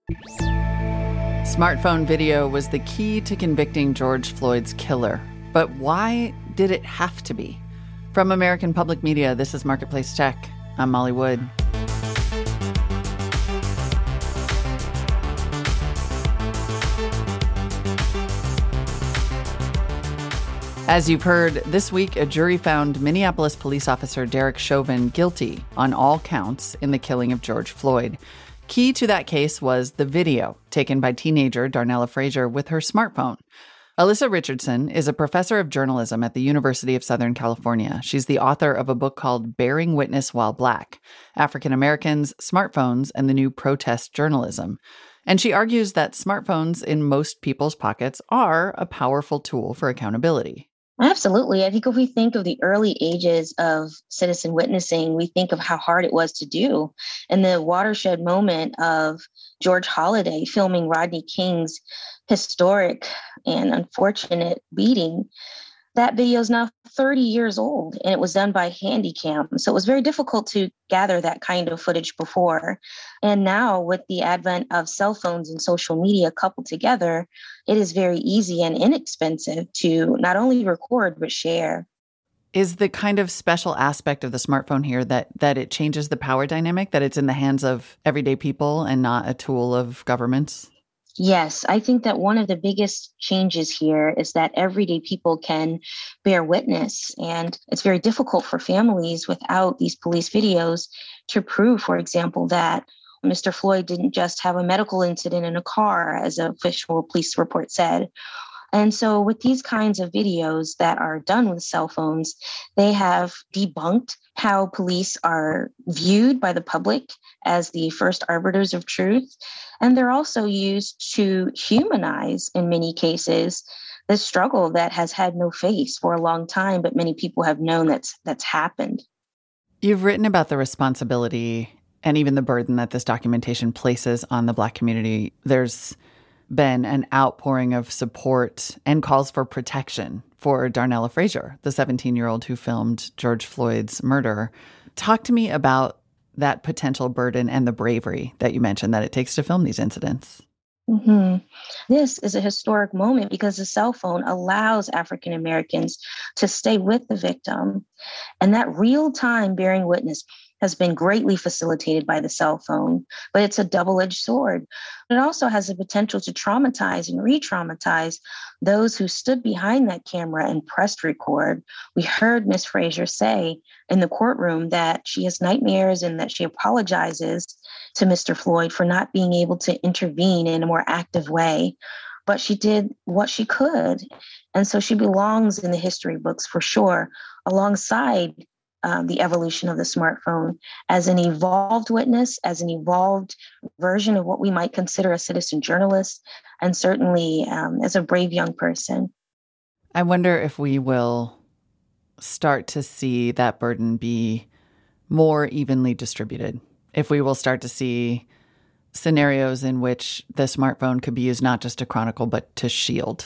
Smartphone video was the key to convicting George Floyd's killer. But why did it have to be? From American Public Media, this is Marketplace Tech. I'm Molly Wood. As you've heard, this week a jury found Minneapolis police officer Derek Chauvin guilty on all counts in the killing of George Floyd. Key to that case was the video taken by teenager Darnella Frazier with her smartphone. Alyssa Richardson is a professor of journalism at the University of Southern California. She's the author of a book called Bearing Witness While Black: African Americans, Smartphones, and the New Protest Journalism. And she argues that smartphones in most people's pockets are a powerful tool for accountability. Absolutely. I think if we think of the early ages of citizen witnessing, we think of how hard it was to do. And the watershed moment of George Holliday filming Rodney King's historic and unfortunate beating, that video is now 30 years old, and it was done by Handycam. So it was very difficult to gather that kind of footage before. And now with the advent of cell phones and social media coupled together, it is very easy and inexpensive to not only record, but share. Is the kind of special aspect of the smartphone here that it changes the power dynamic, that it's in the hands of everyday people and not a tool of governments? Yes, I think that one of the biggest changes here is that everyday people can bear witness. And it's very difficult for families without these police videos to prove, for example, that Mr. Floyd didn't just have a medical incident in a car, as an official police report said. And so with these kinds of videos that are done with cell phones, they have debunked how police are viewed by the public as the first arbiters of truth. And they're also used to humanize, in many cases, the struggle that has had no face for a long time, but many people have known that's happened. You've written about the responsibility and even the burden that this documentation places on the Black community. There's been an outpouring of support and calls for protection for Darnella Frazier, the 17-year-old who filmed George Floyd's murder. Talk to me about that potential burden and the bravery that you mentioned that it takes to film these incidents. Mm-hmm. This is a historic moment because the cell phone allows African Americans to stay with the victim. And that real-time bearing witness has been greatly facilitated by the cell phone, but it's a double-edged sword. It also has the potential to traumatize and re-traumatize those who stood behind that camera and pressed record. We heard Ms. Frazier say in the courtroom that she has nightmares and that she apologizes to Mr. Floyd for not being able to intervene in a more active way, but she did what she could. And so she belongs in the history books for sure, alongside the evolution of the smartphone as an evolved witness, as an evolved version of what we might consider a citizen journalist, and certainly as a brave young person. I wonder if we will start to see that burden be more evenly distributed, if we will start to see scenarios in which the smartphone could be used not just to chronicle, but to shield,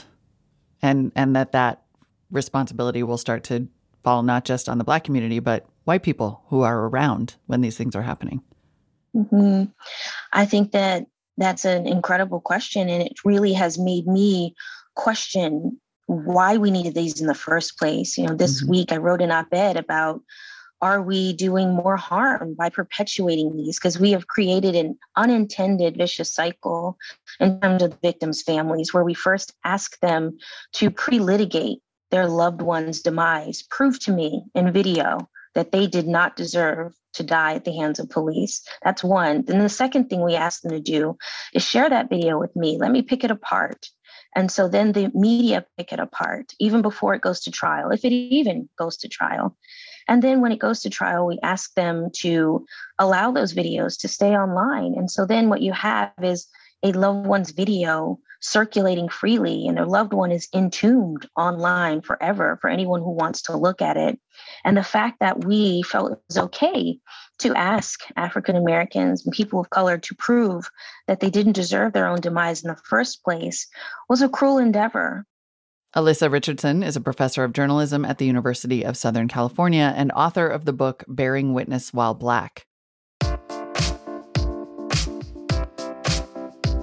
and that responsibility will start to fall not just on the Black community, but white people who are around when these things are happening. Mm-hmm. I think that that's an incredible question, and it really has made me question why we needed these in the first place. This week I wrote an op-ed about, are we doing more harm by perpetuating these? Because we have created an unintended vicious cycle in terms of the victims' families, where we first ask them to pre-litigate their loved one's demise. Prove to me in video that they did not deserve to die at the hands of police. That's one. Then the second thing we ask them to do is share that video with me. Let me pick it apart. And so then the media pick it apart, even before it goes to trial, if it even goes to trial. And then when it goes to trial, we ask them to allow those videos to stay online. And so then what you have is a loved one's video circulating freely, and their loved one is entombed online forever for anyone who wants to look at it. And the fact that we felt it was okay to ask African Americans and people of color to prove that they didn't deserve their own demise in the first place was a cruel endeavor. Alyssa Richardson is a professor of journalism at the University of Southern California and author of the book Bearing Witness While Black.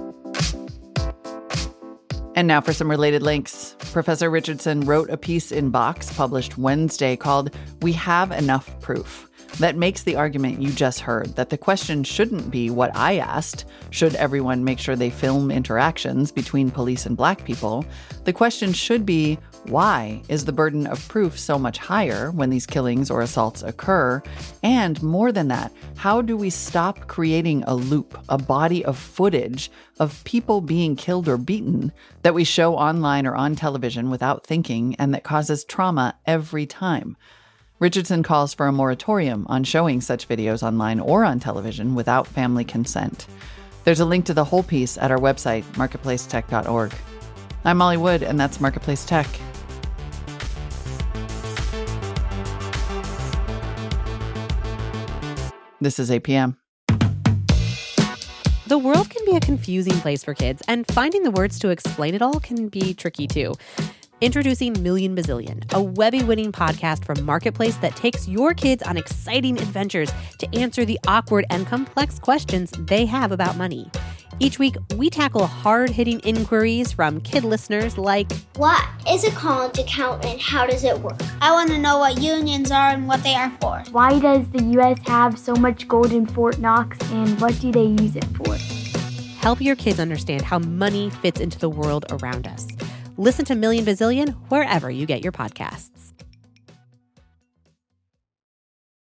And now for some related links. Professor Richardson wrote a piece in Vox published Wednesday called "We Have Enough Proof," that makes the argument you just heard that the question shouldn't be what I asked, should everyone make sure they film interactions between police and Black people? The question should be, why is the burden of proof so much higher when these killings or assaults occur? And more than that, how do we stop creating a loop, a body of footage of people being killed or beaten that we show online or on television without thinking and that causes trauma every time? Richardson calls for a moratorium on showing such videos online or on television without family consent. There's a link to the whole piece at our website, marketplacetech.org. I'm Molly Wood, and that's Marketplace Tech. This is APM. The world can be a confusing place for kids, and finding the words to explain it all can be tricky too. Introducing Million Bazillion, a Webby-winning podcast from Marketplace that takes your kids on exciting adventures to answer the awkward and complex questions they have about money. Each week, we tackle hard-hitting inquiries from kid listeners like, what is a college account and how does it work? I want to know what unions are and what they are for. Why does the U.S. have so much gold in Fort Knox, and what do they use it for? Help your kids understand how money fits into the world around us. Listen to Million Bazillion wherever you get your podcasts.